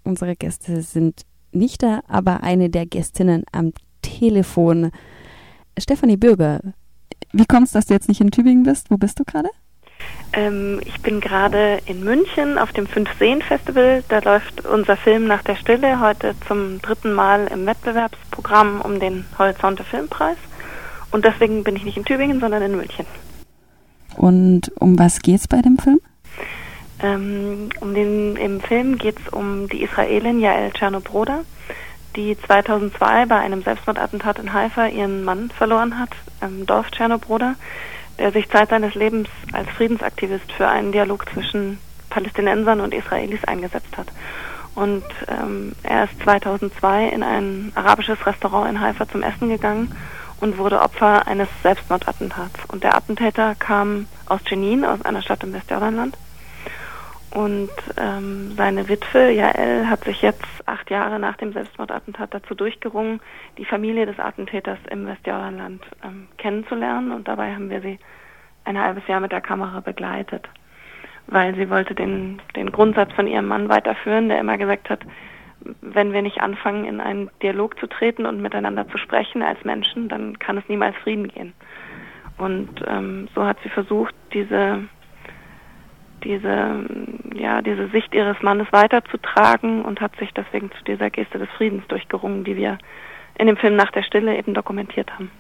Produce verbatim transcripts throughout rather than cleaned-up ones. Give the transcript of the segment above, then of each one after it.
unsere Gäste sind nicht da, aber eine der Gästinnen am Telefon. Stefanie Bürger, wie kommt es, dass du jetzt nicht in Tübingen bist? Wo bist du gerade? Ähm, ich bin gerade in München auf dem Fünf-Seen-Festival. Da läuft unser Film Nach der Stille heute zum dritten Mal im Wettbewerbsprogramm um den Horizonte Filmpreis. Und deswegen bin ich nicht in Tübingen, sondern in München. Und um was geht's bei dem Film? Ähm, um den, im Film geht es um die Israelin Yael Tschernobroda, die zweitausendzwei bei einem Selbstmordattentat in Haifa ihren Mann verloren hat, im Dorf Tschernobroda, der sich Zeit seines Lebens als Friedensaktivist für einen Dialog zwischen Palästinensern und Israelis eingesetzt hat. Und ähm, er ist zweitausendzwei in ein arabisches Restaurant in Haifa zum Essen gegangen und wurde Opfer eines Selbstmordattentats. Und der Attentäter kam aus Jenin, aus einer Stadt im Westjordanland. Und ähm, seine Witwe, Yael, hat sich jetzt acht Jahre nach dem Selbstmordattentat dazu durchgerungen, die Familie des Attentäters im Westjordanland ähm, kennenzulernen. Und dabei haben wir sie ein halbes Jahr mit der Kamera begleitet, weil sie wollte den, den Grundsatz von ihrem Mann weiterführen, der immer gesagt hat, wenn wir nicht anfangen, in einen Dialog zu treten und miteinander zu sprechen als Menschen, dann kann es niemals Frieden gehen. Und ähm, so hat sie versucht, diese diese, ja, diese Sicht ihres Mannes weiterzutragen und hat sich deswegen zu dieser Geste des Friedens durchgerungen, die wir in dem Film Nach der Stille eben dokumentiert haben.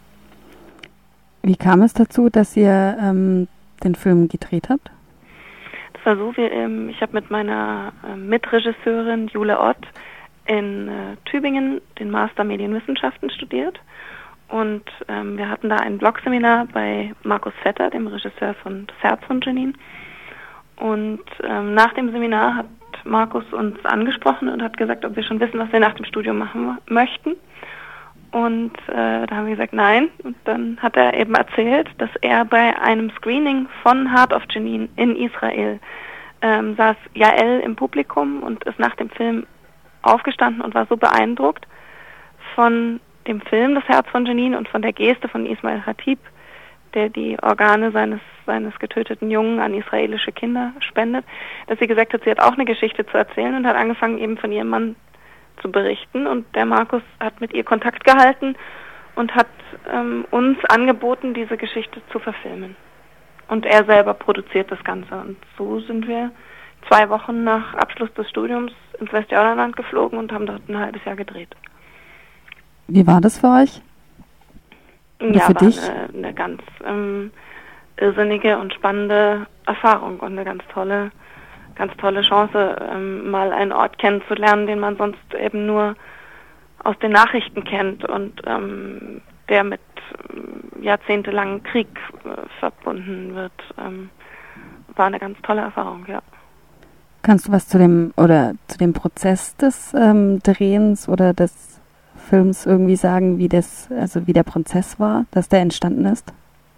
Wie kam es dazu, dass ihr ähm, den Film gedreht habt? Das war so, wir, ähm, ich habe mit meiner äh, Mitregisseurin Jule Ott in äh, Tübingen den Master Medienwissenschaften studiert und ähm, wir hatten da ein Blogseminar bei Markus Vetter, dem Regisseur von Das Herz von Jenin. Und ähm, nach dem Seminar hat Markus uns angesprochen und hat gesagt, ob wir schon wissen, was wir nach dem Studium machen möchten. Und äh, da haben wir gesagt, nein. Und dann hat er eben erzählt, dass er bei einem Screening von Heart of Jenin in Israel ähm, saß Yael im Publikum und ist nach dem Film aufgestanden und war so beeindruckt von dem Film Das Herz von Jenin und von der Geste von Ismail Hatib, der die Organe seines seines getöteten Jungen an israelische Kinder spendet, dass sie gesagt hat, sie hat auch eine Geschichte zu erzählen und hat angefangen, eben von ihrem Mann zu berichten. Und der Markus hat mit ihr Kontakt gehalten und hat ähm, uns angeboten, diese Geschichte zu verfilmen. Und er selber produziert das Ganze. Und so sind wir zwei Wochen nach Abschluss des Studiums ins Westjordanland geflogen und haben dort ein halbes Jahr gedreht. Wie war das für euch? Oder ja, für war dich? Eine, eine ganz ähm, irrsinnige und spannende Erfahrung und eine ganz tolle, ganz tolle Chance, ähm, mal einen Ort kennenzulernen, den man sonst eben nur aus den Nachrichten kennt und ähm, der mit ähm, jahrzehntelangen Krieg äh, verbunden wird. Ähm, war eine ganz tolle Erfahrung, ja. Kannst du was zu dem oder zu dem Prozess des ähm, Drehens oder des Films irgendwie sagen, wie das, also wie der Prozess war, dass der entstanden ist?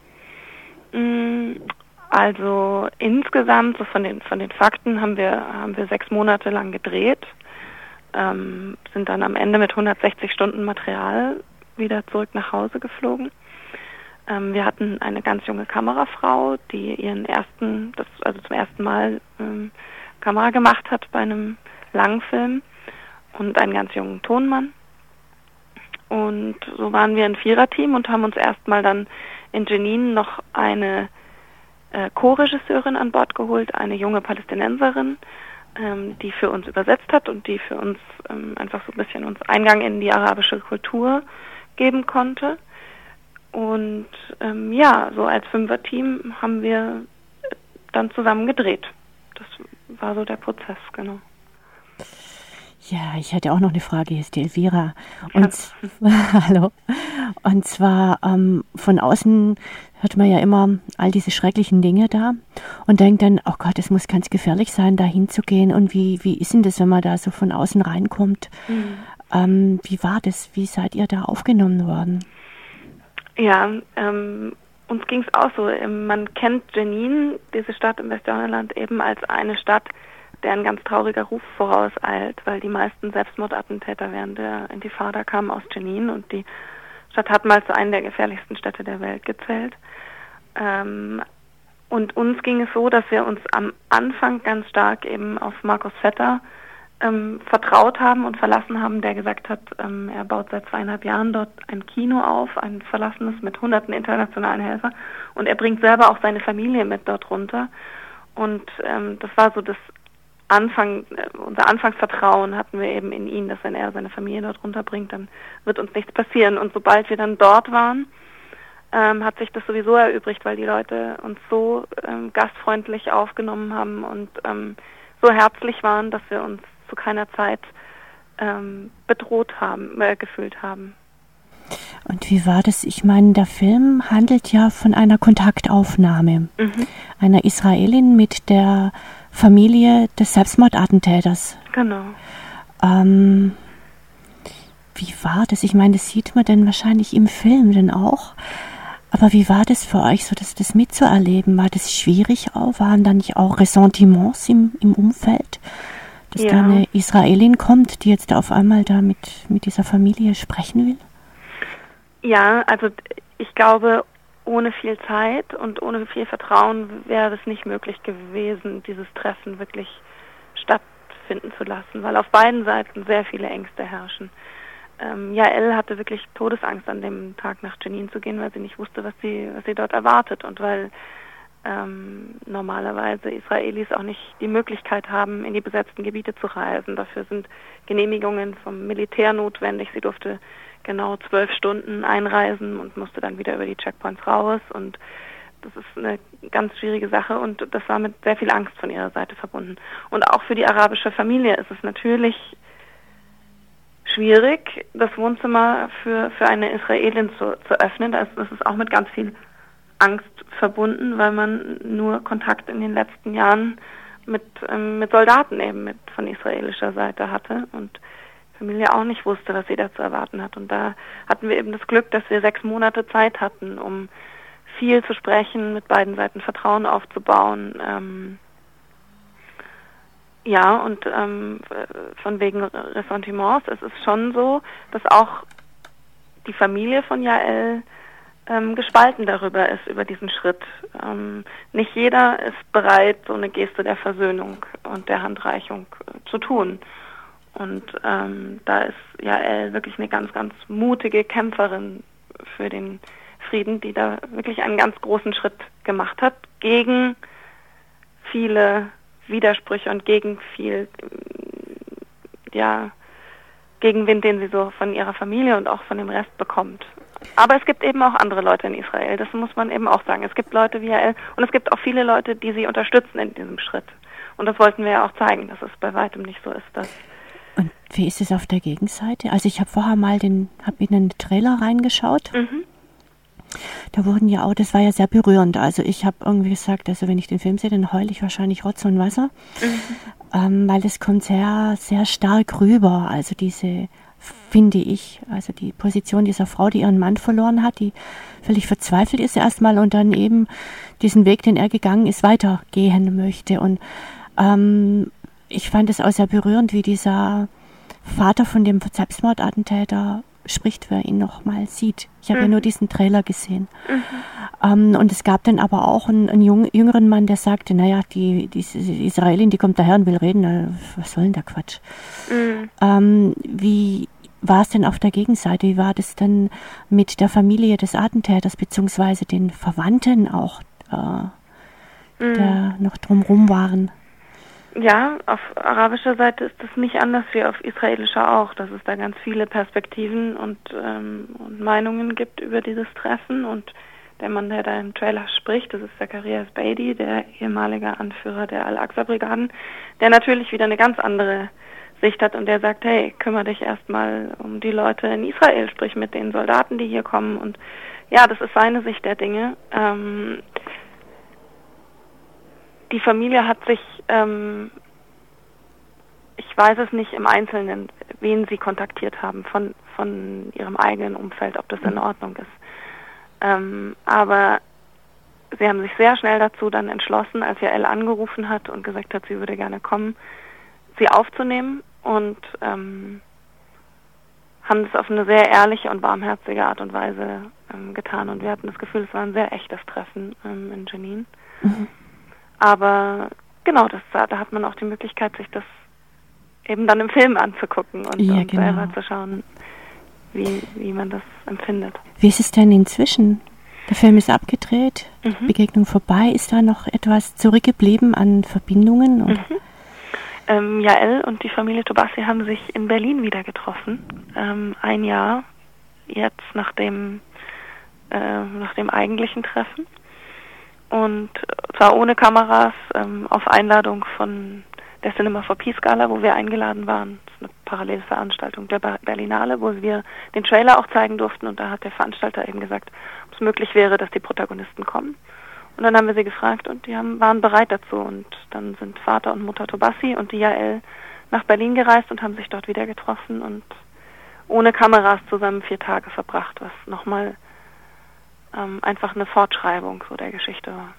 Also insgesamt, so von den von den Fakten haben wir haben wir sechs Monate lang gedreht, ähm, sind dann am Ende mit hundertsechzig Stunden Material wieder zurück nach Hause geflogen. Ähm, wir hatten eine ganz junge Kamerafrau, die ihren ersten, das also zum ersten Mal ähm, Kamera gemacht hat bei einem Langfilm und einen ganz jungen Tonmann. Und so waren wir ein Viererteam und haben uns erstmal dann in Jenin noch eine äh, Co-Regisseurin an Bord geholt, eine junge Palästinenserin, ähm, die für uns übersetzt hat und die für uns ähm, einfach so ein bisschen uns Eingang in die arabische Kultur geben konnte. Und ähm, ja, so als Fünfer-Team haben wir dann zusammen gedreht. Das war so der Prozess, genau. Ja, ich hatte auch noch eine Frage, hier ist die Elvira. Und ja. Hallo. Und zwar ähm, von außen hört man ja immer all diese schrecklichen Dinge da und denkt dann, oh Gott, es muss ganz gefährlich sein, da hinzugehen. Und wie, wie ist denn das, wenn man da so von außen reinkommt? Mhm. Ähm, wie war das? Wie seid ihr da aufgenommen worden? Ja, ähm, uns ging es auch so. Man kennt Jenin, diese Stadt im Westjordanland, eben als eine Stadt, der ein ganz trauriger Ruf vorauseilt, weil die meisten Selbstmordattentäter während der Intifada kamen aus Jenin und die Stadt hat mal zu einer der gefährlichsten Städte der Welt gezählt. Ähm, und uns ging es so, dass wir uns am Anfang ganz stark eben auf Markus Vetter ähm, vertraut haben und verlassen haben, der gesagt hat, ähm, er baut seit zweieinhalb Jahren dort ein Kino auf, ein verlassenes mit hunderten internationalen Helfern, und er bringt selber auch seine Familie mit dort runter. Und ähm, das war so das Anfang, äh, unser Anfangsvertrauen hatten wir eben in ihn, dass wenn er seine Familie dort runterbringt, dann wird uns nichts passieren. Und sobald wir dann dort waren, ähm, hat sich das sowieso erübrigt, weil die Leute uns so ähm, gastfreundlich aufgenommen haben und ähm, so herzlich waren, dass wir uns zu keiner Zeit ähm, bedroht haben, äh, gefühlt haben. Und wie war das? Ich meine, der Film handelt ja von einer Kontaktaufnahme mhm. einer Israelin mit der Familie des Selbstmordattentäters. Genau. Ähm, wie war das? Ich meine, das sieht man dann wahrscheinlich im Film dann auch. Aber wie war das für euch, so das, das mitzuerleben? War das schwierig auch? Waren da nicht auch Ressentiments im, im Umfeld? Dass ja. da eine Israelin kommt, die jetzt auf einmal da mit, mit dieser Familie sprechen will? Ja, also ich glaube, ohne viel Zeit und ohne viel Vertrauen wäre es nicht möglich gewesen, dieses Treffen wirklich stattfinden zu lassen, weil auf beiden Seiten sehr viele Ängste herrschen. Ähm, Jael hatte wirklich Todesangst, an dem Tag nach Jenin zu gehen, weil sie nicht wusste, was sie, was sie dort erwartet, und weil ähm, normalerweise Israelis auch nicht die Möglichkeit haben, in die besetzten Gebiete zu reisen. Dafür sind Genehmigungen vom Militär notwendig. Sie durfte genau zwölf Stunden einreisen und musste dann wieder über die Checkpoints raus, und das ist eine ganz schwierige Sache, und das war mit sehr viel Angst von ihrer Seite verbunden. Und auch für die arabische Familie ist es natürlich schwierig, das Wohnzimmer für, für eine Israelin zu, zu öffnen. Das, das ist auch mit ganz viel Angst verbunden, weil man nur Kontakt in den letzten Jahren mit, ähm, mit Soldaten eben mit von israelischer Seite hatte und Familie auch nicht wusste, was sie da zu erwarten hat. Und da hatten wir eben das Glück, dass wir sechs Monate Zeit hatten, um viel zu sprechen, mit beiden Seiten Vertrauen aufzubauen. Ähm, ja, und ähm, von wegen Ressentiments, es ist schon so, dass auch die Familie von Jael ähm, gespalten darüber ist, über diesen Schritt. Ähm, nicht jeder ist bereit, so eine Geste der Versöhnung und der Handreichung äh, zu tun. Und ähm, da ist Jael wirklich eine ganz, ganz mutige Kämpferin für den Frieden, die da wirklich einen ganz großen Schritt gemacht hat, gegen viele Widersprüche und gegen viel, ja, Gegenwind, den sie so von ihrer Familie und auch von dem Rest bekommt. Aber es gibt eben auch andere Leute in Israel, das muss man eben auch sagen. Es gibt Leute wie Jael und es gibt auch viele Leute, die sie unterstützen in diesem Schritt. Und das wollten wir ja auch zeigen, dass es bei weitem nicht so ist, dass Und wie ist es auf der Gegenseite? Also ich habe vorher mal den, habe in den Trailer reingeschaut. Mhm. Da wurden ja auch, das war ja sehr berührend. Also ich habe irgendwie gesagt, also wenn ich den Film sehe, dann heule ich wahrscheinlich Rotz und Wasser, mhm. ähm, weil das kommt sehr, sehr stark rüber. Also diese, finde ich, also die Position dieser Frau, die ihren Mann verloren hat, die völlig verzweifelt ist erstmal und dann eben diesen Weg, den er gegangen ist, weitergehen möchte. Und ähm, ich fand es auch sehr berührend, wie dieser Vater von dem Selbstmordattentäter spricht, wer ihn noch mal sieht. Ich habe mhm. ja nur diesen Trailer gesehen. Mhm. Ähm, und es gab dann aber auch einen, einen jung, jüngeren Mann, der sagte, naja, die, diese Israelin, die kommt daher und will reden, na, was soll denn der Quatsch? Mhm. Ähm, wie war es denn auf der Gegenseite? Wie war das denn mit der Familie des Attentäters, beziehungsweise den Verwandten auch, äh, mhm. der noch drumherum waren? Ja, auf arabischer Seite ist das nicht anders wie auf israelischer auch, dass es da ganz viele Perspektiven und, ähm, und Meinungen gibt über dieses Treffen. Und der Mann, der da im Trailer spricht, das ist Zacharias Beidi, der ehemalige Anführer der Al-Aqsa-Brigaden, der natürlich wieder eine ganz andere Sicht hat und der sagt, hey, kümmere dich erstmal um die Leute in Israel, sprich mit den Soldaten, die hier kommen. Und ja, das ist seine Sicht der Dinge. Ähm, Die Familie hat sich, ähm, ich weiß es nicht im Einzelnen, wen sie kontaktiert haben von, von ihrem eigenen Umfeld, ob das in Ordnung ist. Ähm, aber sie haben sich sehr schnell dazu dann entschlossen, als Jael angerufen hat und gesagt hat, sie würde gerne kommen, sie aufzunehmen und ähm, haben es auf eine sehr ehrliche und warmherzige Art und Weise ähm, getan. Und wir hatten das Gefühl, es war ein sehr echtes Treffen ähm, in Jenin. Mhm. Aber genau, das, da hat man auch die Möglichkeit, sich das eben dann im Film anzugucken und, ja, und genau. selber zu schauen, wie, wie man das empfindet. Wie ist es denn inzwischen? Der Film ist abgedreht, Mhm. Begegnung vorbei. Ist da noch etwas zurückgeblieben an Verbindungen? Oder? Mhm. Ähm, Jael und die Familie Tobassi haben sich in Berlin wieder getroffen. Ähm, ein Jahr jetzt nach dem, äh, nach dem eigentlichen Treffen. Und zwar ohne Kameras, ähm, auf Einladung von der Cinema for Peace Gala, wo wir eingeladen waren. Das ist eine Parallelveranstaltung der Berlinale, wo wir den Trailer auch zeigen durften. Und da hat der Veranstalter eben gesagt, ob es möglich wäre, dass die Protagonisten kommen. Und dann haben wir sie gefragt und die haben, waren bereit dazu. Und dann sind Vater und Mutter Tobassi und die Jael nach Berlin gereist und haben sich dort wieder getroffen und ohne Kameras zusammen vier Tage verbracht, was nochmal ähm, einfach eine Fortschreibung so der Geschichte war.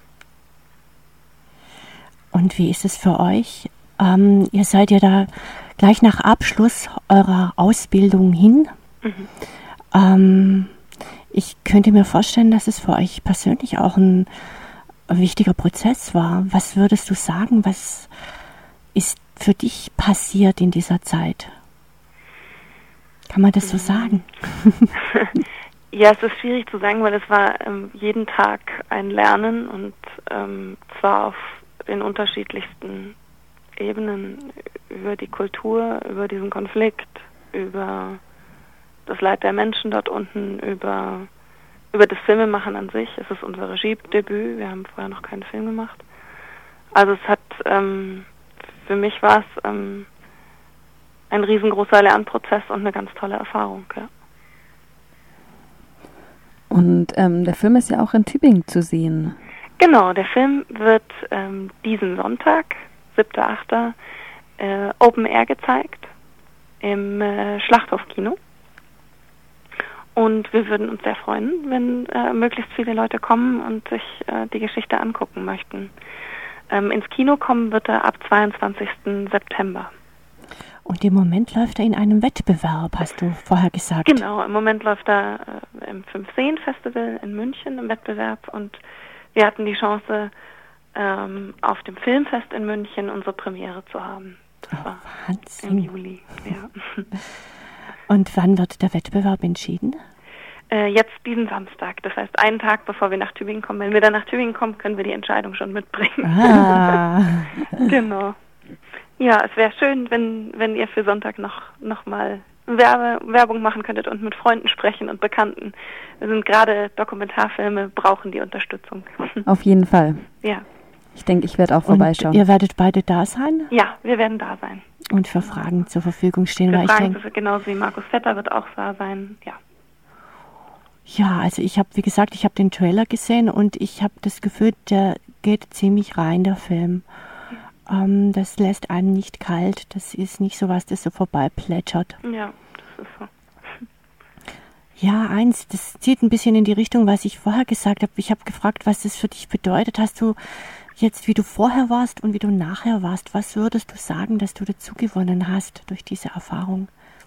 Und wie ist es für euch? Ähm, ihr seid ja da gleich nach Abschluss eurer Ausbildung hin. Mhm. Ähm, ich könnte mir vorstellen, dass es für euch persönlich auch ein wichtiger Prozess war. Was würdest du sagen, was ist für dich passiert in dieser Zeit? Kann man das so sagen? Ja, es ist schwierig zu sagen, weil es war ähm, jeden Tag ein Lernen und ähm, zwar auf den unterschiedlichsten Ebenen, über die Kultur, über diesen Konflikt, über das Leid der Menschen dort unten, über über das Filmemachen an sich. Es ist unser Regiedebüt, wir haben vorher noch keinen Film gemacht. Also es hat, ähm, für mich war es ähm, ein riesengroßer Lernprozess und eine ganz tolle Erfahrung, ja. Und ähm, der Film ist ja auch in Tübingen zu sehen. Genau, der Film wird ähm, diesen Sonntag, siebter achter Äh, Open Air gezeigt im äh, Schlachthofkino. Und wir würden uns sehr freuen, wenn äh, möglichst viele Leute kommen und sich äh, die Geschichte angucken möchten. Ähm, ins Kino kommen wird er ab zweiundzwanzigsten September. Und im Moment läuft er in einem Wettbewerb, hast du vorher gesagt. Genau, im Moment läuft er äh, im Fünf-Seen-Festival in München im Wettbewerb und wir hatten die Chance, ähm, auf dem Filmfest in München unsere Premiere zu haben. Das oh, war Wahnsinn. im Juli, ja. Und wann wird der Wettbewerb entschieden? Äh, jetzt diesen Samstag, das heißt einen Tag bevor wir nach Tübingen kommen. Wenn wir dann nach Tübingen kommen, können wir die Entscheidung schon mitbringen. Ah. Genau. Ja, es wäre schön, wenn wenn ihr für Sonntag noch noch mal Werbe, Werbung machen könntet und mit Freunden sprechen und Bekannten. Wir sind gerade Dokumentarfilme, brauchen die Unterstützung. Auf jeden Fall. Ja. Ich denke, ich werde auch vorbeischauen. Und ihr werdet beide da sein? Ja, wir werden da sein. Und für Fragen zur Verfügung stehen. Für weil Fragen, ich denke, genauso wie Markus Vetter wird auch da sein, ja. Ja, also ich habe, wie gesagt, ich habe den Trailer gesehen und ich habe das Gefühl, der geht ziemlich rein, der Film. Ja. Ähm, das lässt einen nicht kalt, das ist nicht so was, das so vorbei plätschert. Ja, das ist so. Ja, eins, das zieht ein bisschen in die Richtung, was ich vorher gesagt habe. Ich habe gefragt, was das für dich bedeutet. Hast du jetzt, wie du vorher warst und wie du nachher warst, was würdest du sagen, dass du dazu gewonnen hast durch diese Erfahrung?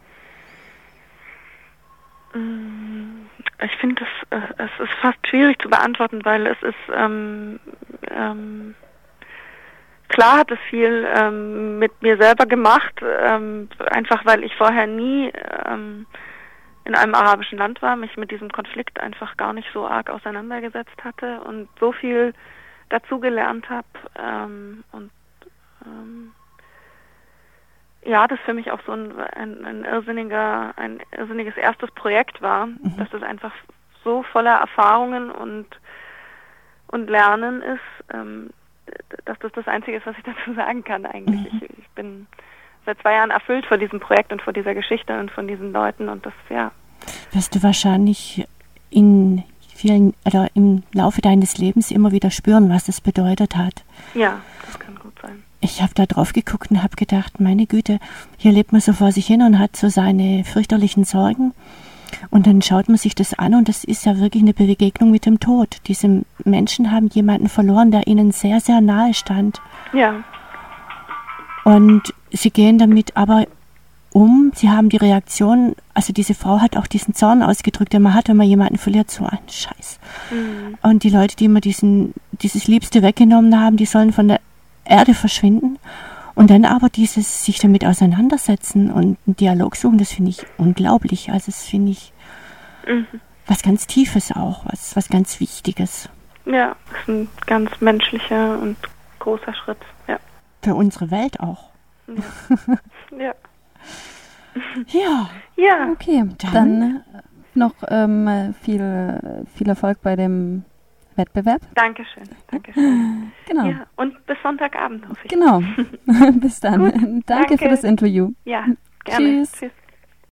Ich finde, es, es ist fast schwierig zu beantworten, weil es ist, ähm, ähm, klar hat es viel ähm, mit mir selber gemacht, ähm, einfach weil ich vorher nie ähm, in einem arabischen Land war, mich mit diesem Konflikt einfach gar nicht so arg auseinandergesetzt hatte und so viel dazugelernt habe ähm, und ähm, ja, das für mich auch so ein, ein, ein irrsinniger, ein irrsinniges erstes Projekt war, mhm. dass es einfach so voller Erfahrungen und und Lernen ist, ähm, dass das das Einzige ist, was ich dazu sagen kann eigentlich. Mhm. Ich, ich bin seit zwei Jahren erfüllt vor diesem Projekt und vor dieser Geschichte und von diesen Leuten und das, ja. Wirst du wahrscheinlich in vielen, oder im Laufe deines Lebens immer wieder spüren, was das bedeutet hat. Ja, das kann gut sein. Ich habe da drauf geguckt und habe gedacht, meine Güte, hier lebt man so vor sich hin und hat so seine fürchterlichen Sorgen. Und dann schaut man sich das an und das ist ja wirklich eine Begegnung mit dem Tod. Diese Menschen haben jemanden verloren, der ihnen sehr, sehr nahe stand. Ja. Und sie gehen damit aber um, sie haben die Reaktion, also diese Frau hat auch diesen Zorn ausgedrückt, den man hat, wenn man jemanden verliert, so einen Scheiß. Mhm. Und die Leute, die immer diesen, dieses Liebste weggenommen haben, die sollen von der Erde verschwinden. Und dann aber dieses sich damit auseinandersetzen und einen Dialog suchen, das finde ich unglaublich. Also das finde ich mhm. was ganz Tiefes auch, was, was ganz Wichtiges. Ja, das ist ein ganz menschlicher und großer Schritt, ja. Für unsere Welt auch. Ja. Ja. Ja. Ja. Okay, dann, dann noch ähm, viel, viel Erfolg bei dem Wettbewerb. Dankeschön, Dankeschön. Genau. Ja, und bis Sonntagabend hoffe ich. Genau. Bis dann. Gut, danke, danke für das Interview. Ja, gerne. Tschüss. Tschüss.